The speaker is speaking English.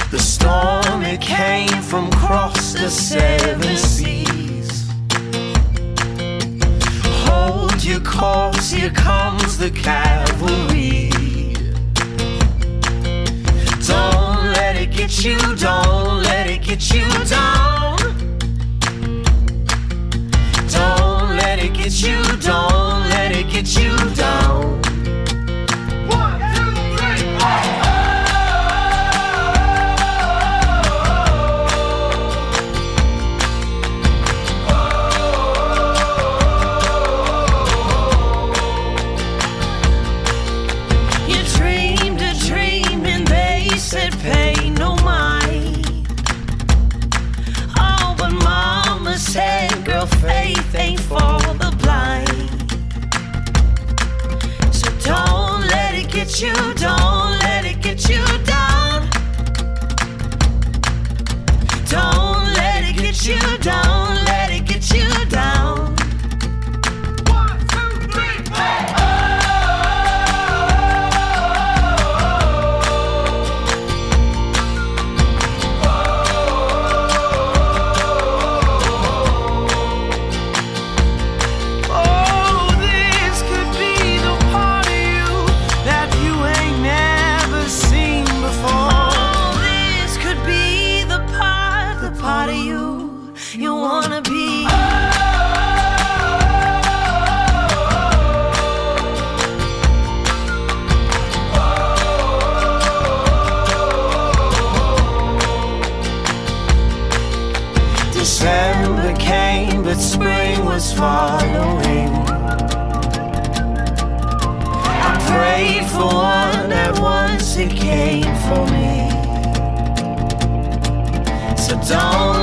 The storm, it came from across the seven seas. Hold your course, here comes the cavalry. Don't let it get you, don't let it get you down. Don't let it get you, don't let it get you down. Pay no mind. Oh, but mama said, girl, faith ain't for the blind. So don't let it get you, don't let it get you down. Don't let it get you, don't let it get you down. 1, 2, 3, 4. You wanna be. December came, but spring was following. I prayed for one that once it came for me. So don't